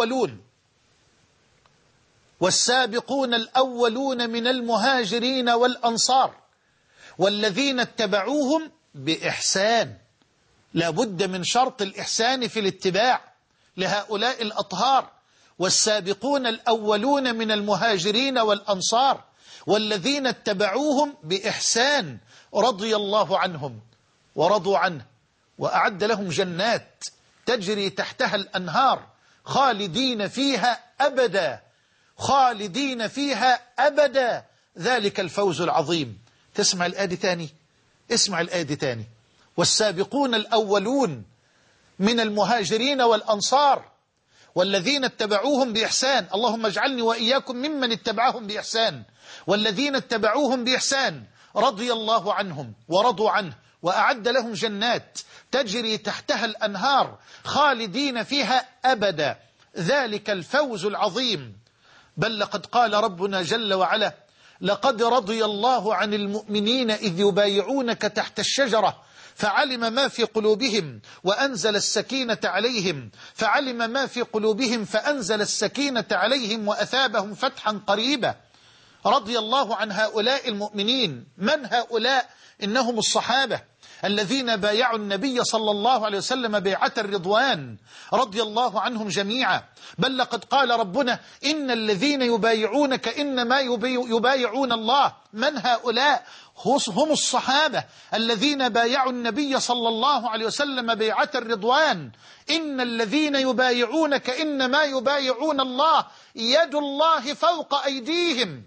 الأولون من المهاجرين والأنصار والذين اتبعوهم بإحسان. لا بد من شرط الإحسان في الاتباع لهؤلاء الأطهار. والسابقون الأولون من المهاجرين والأنصار والذين اتبعوهم بإحسان رضي الله عنهم ورضوا عنه وأعد لهم جنات تجري تحتها الأنهار خالدين فيها أبدا، خالدين فيها أبدا، ذلك الفوز العظيم. تسمع الآية تاني، اسمع الآية تاني: والسابقون الأولون من المهاجرين والأنصار والذين اتبعوهم بإحسان. اللهم اجعلني وإياكم ممن اتبعهم بإحسان. والذين اتبعوهم بإحسان رضي الله عنهم ورضوا عنه وأعد لهم جنات تجري تحتها الأنهار خالدين فيها أبدا، ذلك الفوز العظيم. بل لقد قال ربنا جل وعلا: لقد رضي الله عن المؤمنين إذ يبايعونك تحت الشجرة فعلم ما في قلوبهم وأنزل السكينة عليهم فعلم ما في قلوبهم فأنزل السكينة عليهم وأثابهم فتحا قريبا. رضي الله عن هؤلاء المؤمنين. من هؤلاء؟ إنهم الصحابة الذين بايعوا النبي صلى الله عليه وسلم بيعة الرضوان، رضي الله عنهم جميعا. بل لقد قال ربنا: إن الذين يبايعونك إنما يبايعون الله. من هؤلاء؟ هم الصحابة الذين بايعوا النبي صلى الله عليه وسلم بيعة الرضوان. إن الذين يبايعونك إنما يبايعون الله، يد الله فوق أيديهم.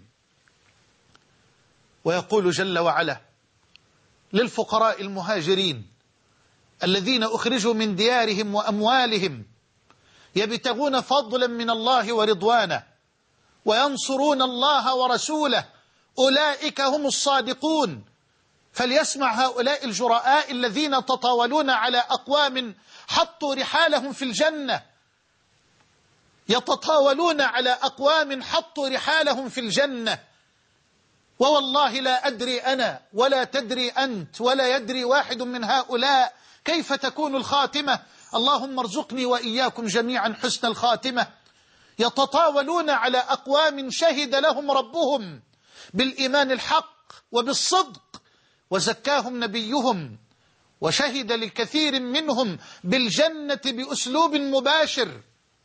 ويقول جل وعلا للفقراء المهاجرين الذين أخرجوا من ديارهم وأموالهم يبتغون فضلا من الله ورضوانه وينصرون الله ورسوله أولئك هم الصادقون. فليسمع هؤلاء الجراء الذين تطاولون على أقوام حطوا رحالهم في الجنة يتطاولون على أقوام حطوا رحالهم في الجنة، ووالله لا أدري أنا ولا تدري أنت ولا يدري واحد من هؤلاء كيف تكون الخاتمة. اللهم ارزقني وإياكم جميعا حسن الخاتمة. يتطاولون على أقوام شهد لهم ربهم بالإيمان الحق وبالصدق، وزكاهم نبيهم، وشهد لكثير منهم بالجنة بأسلوب مباشر.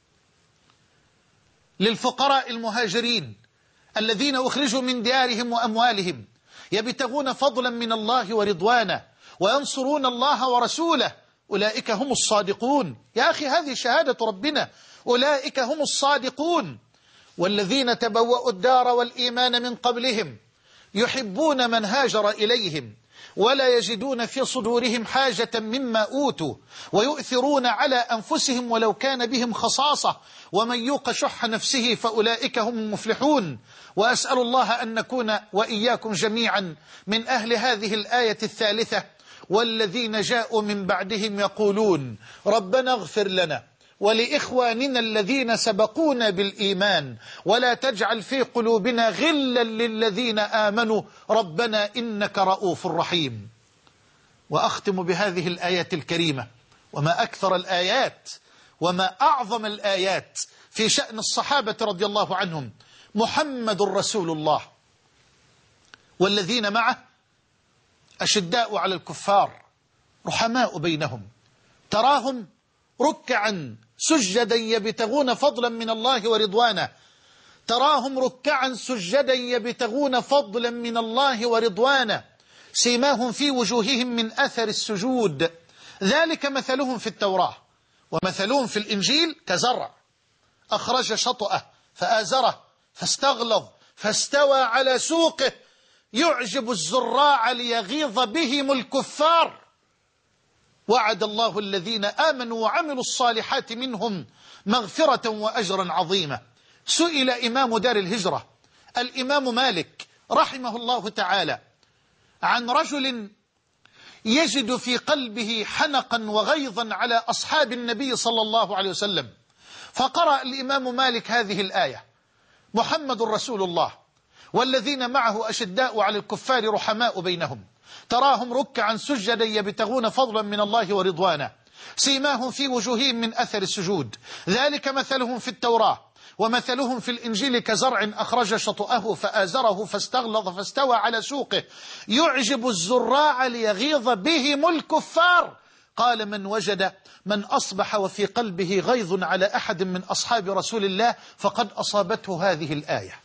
للفقراء المهاجرين الذين أخرجوا من ديارهم وأموالهم يبتغون فضلا من الله ورضوانه وينصرون الله ورسوله، أولئك هم الصادقون. يا أخي هذه شهادة ربنا، أولئك هم الصادقون. والذين تبوأوا الدار والإيمان من قبلهم يحبون من هاجر إليهم ولا يجدون في صدورهم حاجة مما أوتوا ويؤثرون على أنفسهم ولو كان بهم خصاصة ومن يوق شح نفسه فأولئك هم المفلحون. وأسأل الله أن نكون وإياكم جميعا من أهل هذه الآية الثالثة: والذين جاءوا من بعدهم يقولون ربنا اغفر لنا ولإخواننا الذين سبقونا بالإيمان ولا تجعل في قلوبنا غلا للذين آمنوا ربنا إنك رؤوف رحيم. وأختم بهذه الآية الكريمة: وما أكثر الآيات وما أعظم الآيات في شأن الصحابة رضي الله عنهم. محمد رسول الله والذين معه أشداء على الكفار رحماء بينهم، تراهم ركعا سجدا يبتغون فضلا من الله ورضوانه، تراهم ركعا سجدا يبتغون فضلا من الله ورضوانه، سيماهم في وجوههم من أثر السجود، ذلك مثلهم في التوراة ومثلهم في الإنجيل كزرع أخرج شطأه فآزره فاستغلظ فاستوى على سوقه يعجب الزراع ليغيظ بهم الكفار. وعد الله الذين آمنوا وعملوا الصالحات منهم مغفرة وأجرا عظيما. سئل إمام دار الهجرة الإمام مالك رحمه الله تعالى عن رجل يجد في قلبه حنقا وغيظا على أصحاب النبي صلى الله عليه وسلم، فقرأ الإمام مالك هذه الآية: محمد رسول الله والذين معه أشداء على الكفار رحماء بينهم، تراهم ركعا سجدا يبتغون فضلا من الله ورضوانا، سيماهم في وجوههم من أثر السجود، ذلك مثلهم في التوراة ومثلهم في الإنجيل كزرع أخرج شطأه فآزره فاستغلظ فاستوى على سوقه يعجب الزراع ليغيظ بهم الكفار. قال: من أصبح وفي قلبه غيظ على أحد من أصحاب رسول الله فقد أصابته هذه الآية.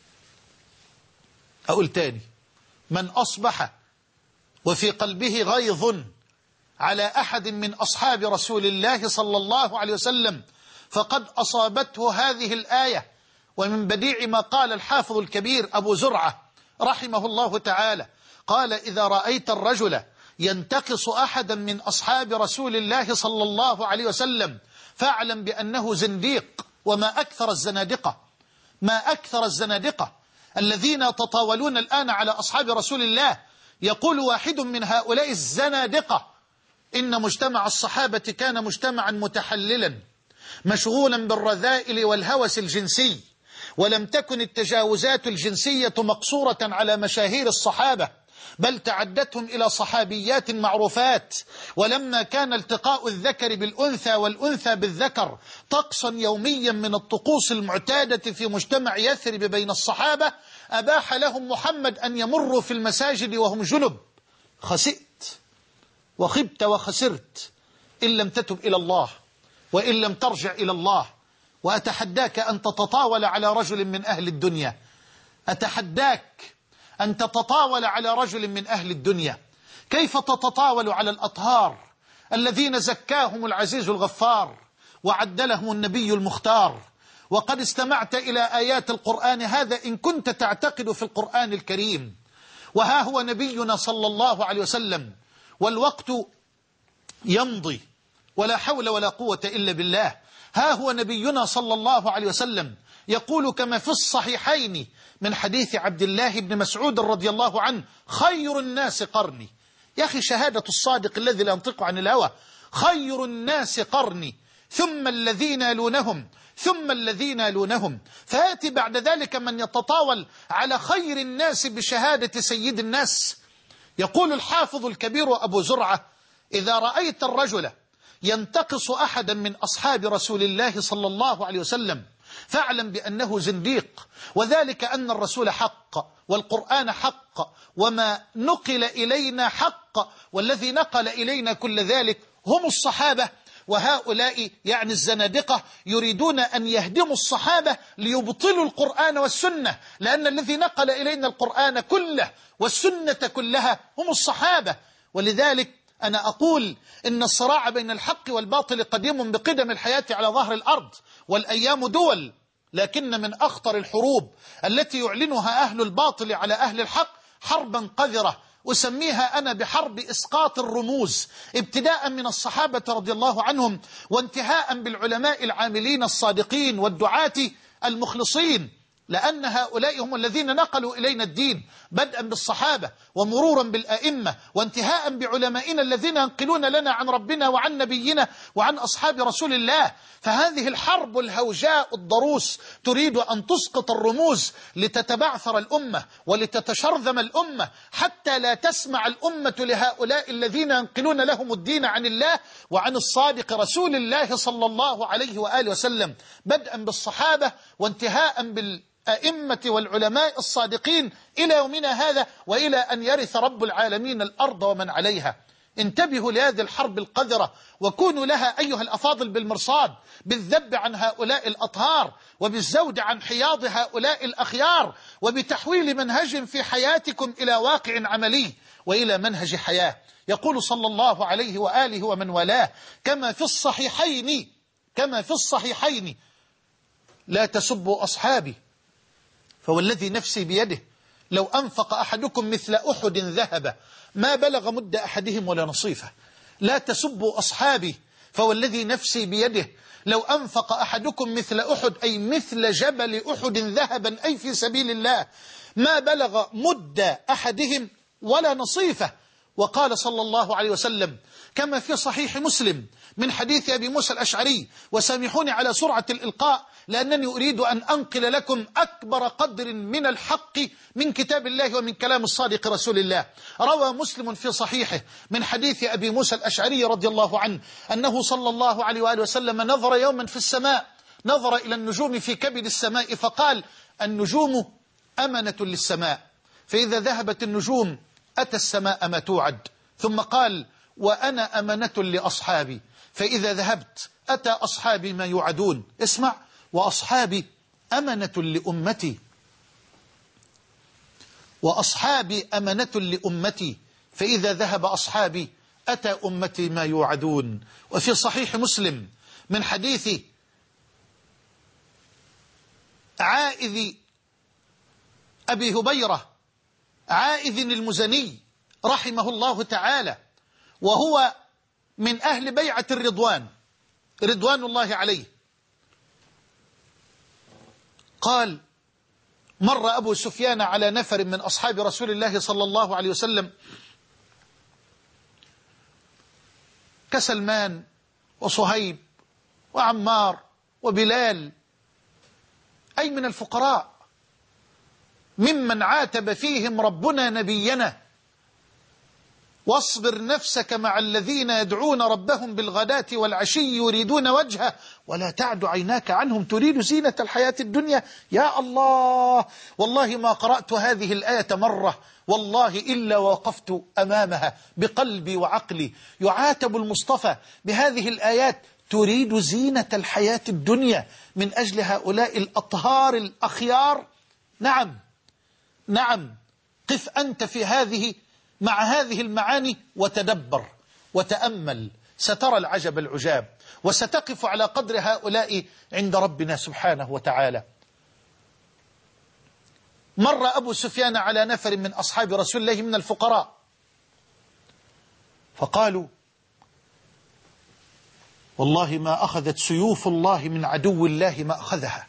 أقول تاني: من أصبح وفي قلبه غيظ على أحد من أصحاب رسول الله صلى الله عليه وسلم فقد أصابته هذه الآية. ومن بديع ما قال الحافظ الكبير أبو زرعة رحمه الله تعالى، قال: إذا رأيت الرجل ينتقص أحدا من أصحاب رسول الله صلى الله عليه وسلم فاعلم بأنه زنديق. وما أكثر الزنادقة، ما أكثر الزنادقة الذين يتطاولون الآن على أصحاب رسول الله. يقول واحد من هؤلاء الزنادقة: إن مجتمع الصحابة كان مجتمعا متحللا مشغولا بالرذائل والهوس الجنسي، ولم تكن التجاوزات الجنسية مقصورة على مشاهير الصحابة بل تعدتهم إلى صحابيات معروفات. ولما كان التقاء الذكر بالأنثى والأنثى بالذكر طقسا يوميا من الطقوس المعتادة في مجتمع يثرب بين الصحابة أباح لهم محمد أن يمروا في المساجد وهم جنب. خسئت وخبت وخسرت إن لم تتب إلى الله وإن لم ترجع إلى الله. وأتحداك أن تتطاول على رجل من أهل الدنيا، أتحداك أن تتطاول على رجل من أهل الدنيا. كيف تتطاول على الأطهار الذين زكاهم العزيز الغفار وعدلهم النبي المختار؟ وقد استمعت إلى آيات القرآن هذا إن كنت تعتقد في القرآن الكريم. وها هو نبينا صلى الله عليه وسلم والوقت يمضي ولا حول ولا قوة إلا بالله. ها هو نبينا صلى الله عليه وسلم يقول كما في الصحيحين من حديث عبد الله بن مسعود رضي الله عنه: خير الناس قرني. يا أخي شهادة الصادق الذي لا ينطق عن الهوى: خير الناس قرني ثم الذين يلونهم ثم الذين يلونهم، فيأتي بعد ذلك من يتطاول على خير الناس بشهادة سيد الناس. يقول الحافظ الكبير أبو زرعة: إذا رأيت الرجل ينتقص أحدا من أصحاب رسول الله صلى الله عليه وسلم فاعلم بأنه زنديق، وذلك أن الرسول حق والقرآن حق وما نقل إلينا حق، والذي نقل إلينا كل ذلك هم الصحابة. وهؤلاء يعني الزنادقة يريدون أن يهدموا الصحابة ليبطلوا القرآن والسنة، لأن الذي نقل إلينا القرآن كله والسنة كلها هم الصحابة. ولذلك أنا أقول إن الصراع بين الحق والباطل قديم بقدم الحياة على ظهر الأرض، والأيام دول، لكن من أخطر الحروب التي يعلنها أهل الباطل على أهل الحق حربا قذرة أسميها أنا بحرب إسقاط الرموز، ابتداء من الصحابة رضي الله عنهم وانتهاء بالعلماء العاملين الصادقين والدعاة المخلصين، لأن هؤلاء هم الذين نقلوا إلينا الدين، بدءا بالصحابة ومرورا بالأئمة وانتهاء بعلمائنا الذين ينقلون لنا عن ربنا وعن نبينا وعن أصحاب رسول الله. فهذه الحرب الهوجاء الضروس تريد أن تسقط الرموز لتتبعثر الأمة ولتتشرذم الأمة، حتى لا تسمع الأمة لهؤلاء الذين ينقلون لهم الدين عن الله وعن الصادق رسول الله صلى الله عليه وآله وسلم، بدءا بالصحابة وانتهاء بالأئمة والعلماء الصادقين إلى يومنا هذا، وإلى أن يرث رب العالمين الأرض ومن عليها. انتبهوا لهذه الحرب القذرة، وكونوا لها أيها الأفاضل بالمرصاد، بالذب عن هؤلاء الأطهار، وبالزود عن حياض هؤلاء الأخيار، وبتحويل منهج في حياتكم إلى واقع عملي وإلى منهج حياة. يقول صلى الله عليه وآله ومن والاه: كما في الصحيحين لا تسبوا أصحابي فوالذي نفسي بيده لو أنفق أحدكم مثل أحد ذهب ما بلغ مد أحدهم ولا نصيفه. لا تسبوا أصحابي فوالذي نفسي بيده لو أنفق أحدكم مثل أحد، أي مثل جبل أحد ذهبا، أي في سبيل الله، ما بلغ مد أحدهم ولا نصيفه. وقال صلى الله عليه وسلم كما في صحيح مسلم من حديث أبي موسى الأشعري، وسامحوني على سرعة الإلقاء لأنني أريد أن أنقل لكم أكبر قدر من الحق من كتاب الله ومن كلام الصادق رسول الله. روى مسلم في صحيحه من حديث أبي موسى الأشعري رضي الله عنه أنه صلى الله عليه وآله وسلم نظر يوما في السماء، نظر إلى النجوم في كبد السماء فقال: النجوم أمنة للسماء، فإذا ذهبت النجوم أتى السماء ما توعد. ثم قال: وأنا أمنة لأصحابي، فإذا ذهبت أتى أصحابي ما يوعدون. اسمع: وأصحابي أمنة لأمتي، وأصحابي أمنة لأمتي، فإذا ذهب أصحابي أتى أمتي ما يوعدون. وفي صحيح مسلم من حديث عائذ أبي هبيرة عائذ المزني رحمه الله تعالى، وهو من أهل بيعة الرضوان رضوان الله عليه، قال: مر أبو سفيان على نفر من أصحاب رسول الله صلى الله عليه وسلم كسلمان وصهيب وعمار وبلال، أي من الفقراء، ممن عاتب فيهم ربنا نبينا: واصبر نفسك مع الذين يدعون ربهم بالغداة والعشي يريدون وجهه ولا تعد عيناك عنهم تريد زينة الحياة الدنيا. يا الله، والله ما قرأت هذه الآية مرة والله إلا وقفت أمامها بقلبي وعقلي. يعاتب المصطفى بهذه الآيات: تريد زينة الحياة الدنيا من أجل هؤلاء الأطهار الأخيار. نعم، قف أنت في هذه مع هذه المعاني وتدبر وتأمل، سترى العجب العجاب، وستقف على قدر هؤلاء عند ربنا سبحانه وتعالى. مر أبو سفيان على نفر من أصحاب رسول الله من الفقراء فقالوا: والله ما أخذت سيوف الله من عدو الله ما أخذها.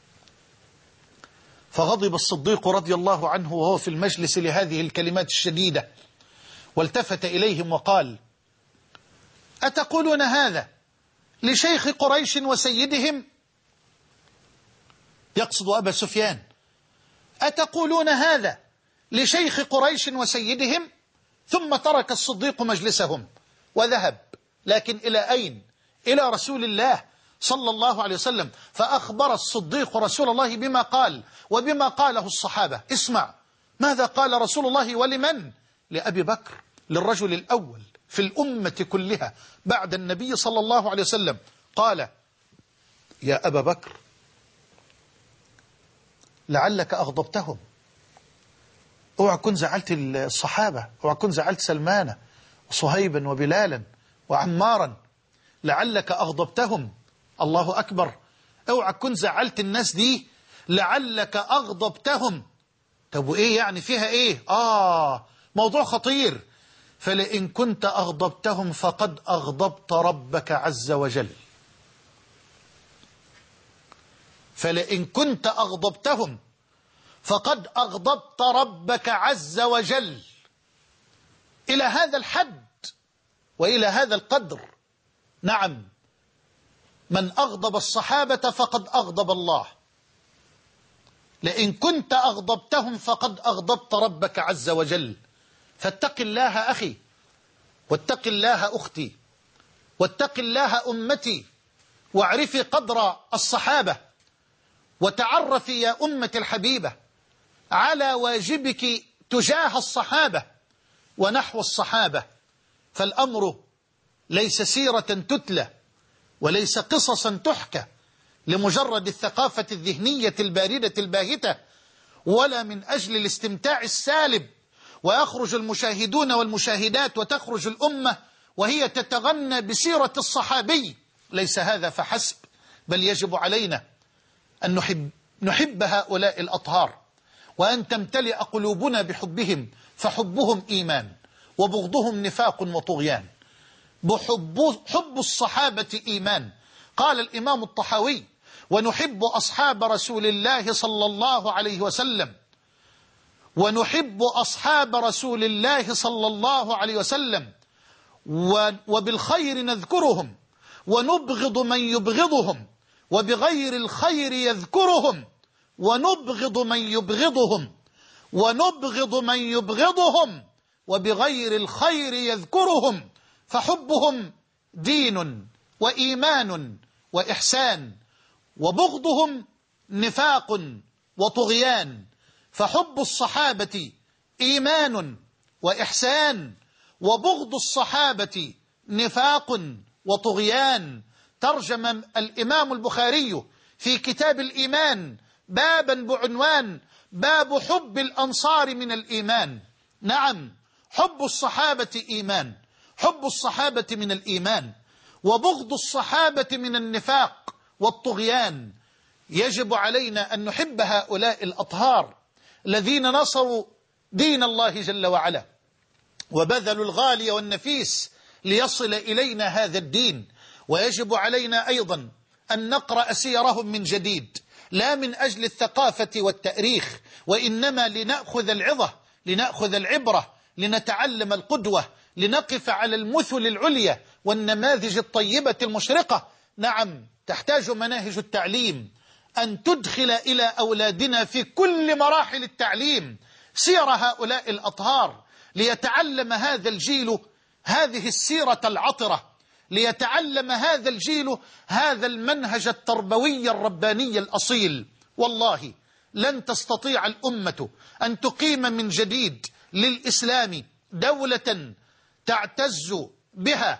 فغضب الصديق رضي الله عنه وهو في المجلس لهذه الكلمات الشديدة، والتفت إليهم وقال: أتقولون هذا لشيخ قريش وسيدهم، يقصد أبا سفيان، أتقولون هذا لشيخ قريش وسيدهم؟ ثم ترك الصديق مجلسهم وذهب، لكن إلى أين؟ إلى رسول الله صلى الله عليه وسلم، فأخبر الصديق رسول الله بما قال وبما قاله الصحابة. اسمع ماذا قال رسول الله ولمن؟ لأبي بكر، للرجل الأول في الأمة كلها بعد النبي صلى الله عليه وسلم. قال: يا أبا بكر، لعلك أغضبتهم، اوعى كن زعلت الصحابة، اوعى كن زعلت سلمان وصهيبا وبلالا وعمارا، لعلك أغضبتهم. الله أكبر، اوعى كن زعلت الناس دي، لعلك أغضبتهم. طب وإيه يعني فيها إيه؟ موضوع خطير. فلئن كنت أغضبتهم فقد أغضبت ربك عز وجل. فلئن كنت أغضبتهم فقد أغضبت ربك عز وجل. إلى هذا الحد وإلى هذا القدر. نعم، من أغضب الصحابة فقد أغضب الله. لئن كنت أغضبتهم فقد أغضبت ربك عز وجل. فاتق الله أخي، واتق الله أختي، واتق الله أمتي، واعرفي قدر الصحابة، وتعرفي يا أمة الحبيبة على واجبك تجاه الصحابة ونحو الصحابة. فالأمر ليس سيرة تتلى وليس قصصا تحكى لمجرد الثقافة الذهنية الباردة الباهتة، ولا من أجل الاستمتاع السالب، ويخرج المشاهدون والمشاهدات وتخرج الأمة وهي تتغنى بسيرة الصحابي. ليس هذا فحسب، بل يجب علينا أن نحب هؤلاء الأطهار، وأن تمتلئ قلوبنا بحبهم، فحبهم إيمان وبغضهم نفاق وطغيان. حب الصحابة إيمان. قال الإمام الطحاوي: ونحب أصحاب رسول الله صلى الله عليه وسلم، ونحب أصحاب رسول الله صلى الله عليه وسلم، وبالخير نذكرهم، ونبغض من يبغضهم، وبغير الخير يذكرهم، ونبغض من يبغضهم، ونبغض من يبغضهم، وبغير الخير يذكرهم. فحبهم دين وإيمان وإحسان، وبغضهم نفاق وطغيان. فحب الصحابة إيمان وإحسان، وبغض الصحابة نفاق وطغيان. ترجم الإمام البخاري في كتاب الإيمان بابا بعنوان: باب حب الأنصار من الإيمان. نعم، حب الصحابة إيمان، حب الصحابة من الإيمان، وبغض الصحابة من النفاق والطغيان. يجب علينا أن نحب هؤلاء الأطهار الذين نصروا دين الله جل وعلا، وبذلوا الغالي والنفيس ليصل إلينا هذا الدين. ويجب علينا أيضا أن نقرأ سيرهم من جديد، لا من أجل الثقافة والتأريخ، وإنما لنأخذ العظة، لنأخذ العبرة، لنتعلم القدوة، لنقف على المثل العليا والنماذج الطيبة المشرقة. نعم، تحتاج مناهج التعليم أن تدخل إلى أولادنا في كل مراحل التعليم سير هؤلاء الأطهار، ليتعلم هذا الجيل هذه السيرة العطرة، ليتعلم هذا الجيل هذا المنهج التربوي الرباني الأصيل. والله لن تستطيع الأمة أن تقيم من جديد للإسلام دولة تعتز بها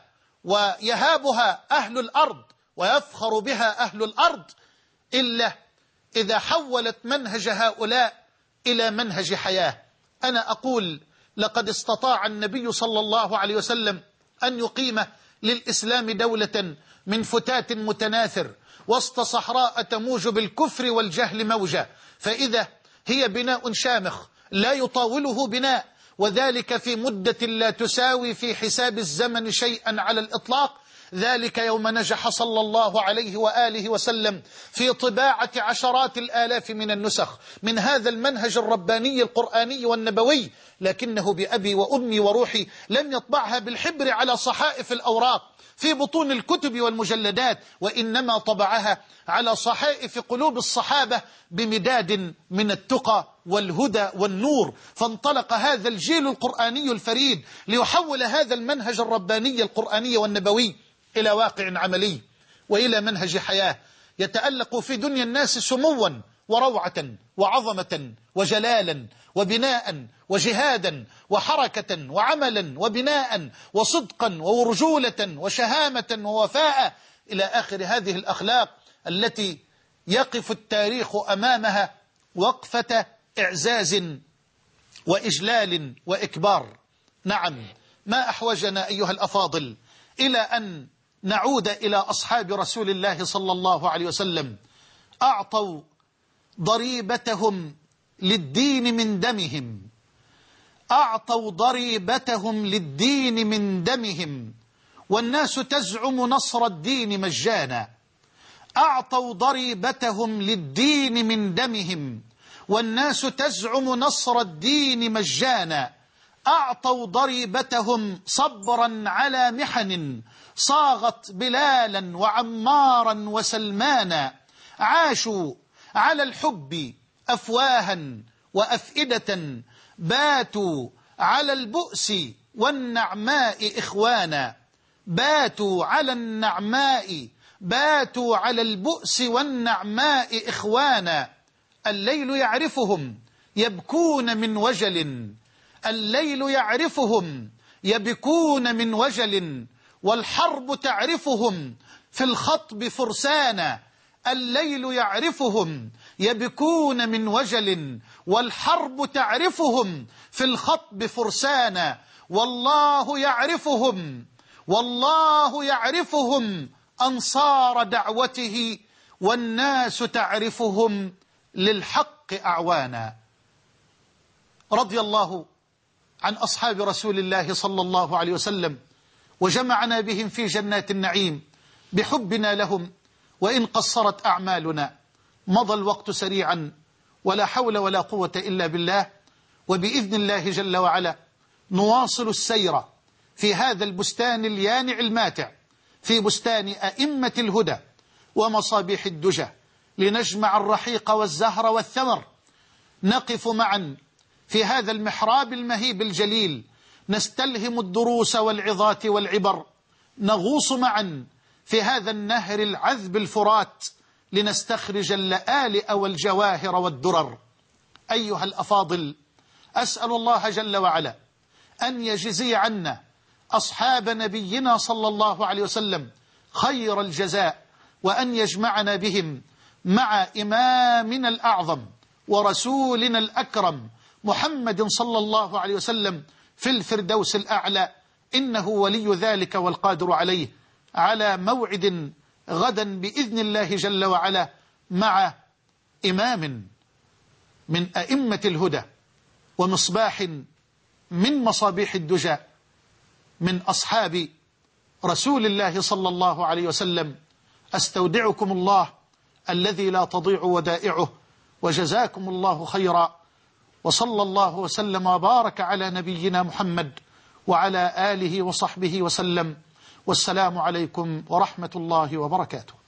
ويهابها أهل الأرض ويفخر بها أهل الأرض إلا إذا حولت منهج هؤلاء إلى منهج حياة. أنا أقول: لقد استطاع النبي صلى الله عليه وسلم أن يقيم للإسلام دولة من فتات متناثر وسط صحراء تموج بالكفر والجهل موجا، فإذا هي بناء شامخ لا يطاوله بناء، وذلك في مدة لا تساوي في حساب الزمن شيئا على الإطلاق. ذلك يوم نجح صلى الله عليه وآله وسلم في طباعة عشرات الآلاف من النسخ من هذا المنهج الرباني القرآني والنبوي، لكنه بأبي وأمي وروحي لم يطبعها بالحبر على صحائف الأوراق في بطون الكتب والمجلدات، وإنما طبعها على صحائف قلوب الصحابة بمداد من التقى والهدى والنور. فانطلق هذا الجيل القرآني الفريد ليحول هذا المنهج الرباني القرآني والنبوي إلى واقع عملي وإلى منهج حياة يتألق في دنيا الناس سموا وروعة وعظمة وجلالا وبناء وجهادا وحركة وعملا وبناء وصدقا ورجولة وشهامة ووفاء إلى آخر هذه الأخلاق التي يقف التاريخ أمامها وقفة إعزاز وإجلال وإكبار. نعم، ما أحوجنا أيها الأفاضل إلى أن نعود إلى أصحاب رسول الله صلى الله عليه وسلم. أعطوا ضريبتهم للدين من دمهم، أعطوا ضريبتهم للدين من دمهم، والناس تزعم نصر الدين مجانا. أعطوا ضريبتهم للدين من دمهم، والناس تزعم نصر الدين مجانا. أعطوا ضريبتهم صبرا على محن صاغت بلالا وعمارا وسلمانا. عاشوا على الحب أفواها وأفئدة، باتوا على البؤس والنعماء إخوانا. باتوا على النعماء، باتوا على البؤس والنعماء إخوانا. الليل يعرفهم يبكون من وجل، الليل يعرفهم يبكون من وجل، والحرب تعرفهم في الخطب فرسانا. الليل يعرفهم يبكون من وجل، والحرب تعرفهم في الخطب فرسانا. والله يعرفهم، والله يعرفهم أنصار دعوته، والناس تعرفهم للحق أعوانا. رضي الله عن أصحاب رسول الله صلى الله عليه وسلم، وجمعنا بهم في جنات النعيم بحبنا لهم. وإن قصرت أعمالنا مضى الوقت سريعا، ولا حول ولا قوة إلا بالله. وبإذن الله جل وعلا نواصل السير في هذا البستان اليانع الماتع، في بستان أئمة الهدى ومصابيح الدجى، لنجمع الرحيق والزهر والثمر. نقف معا في هذا المحراب المهيب الجليل، نستلهم الدروس والعظات والعبر. نغوص معا في هذا النهر العذب الفرات، لنستخرج اللآلئ والجواهر والدرر. أيها الأفاضل، أسأل الله جل وعلا أن يجزي عنا أصحاب نبينا صلى الله عليه وسلم خير الجزاء، وأن يجمعنا بهم مع إمامنا الأعظم ورسولنا الأكرم محمد صلى الله عليه وسلم في الفردوس الأعلى، إنه ولي ذلك والقادر عليه. على موعد غدا بإذن الله جل وعلا مع إمام من أئمة الهدى ومصباح من مصابيح الدجى، من أصحاب رسول الله صلى الله عليه وسلم. أستودعكم الله الذي لا تضيع ودائعه، وجزاكم الله خيرا، وصلى الله وسلم وبارك على نبينا محمد وعلى آله وصحبه وسلم. والسلام عليكم ورحمة الله وبركاته.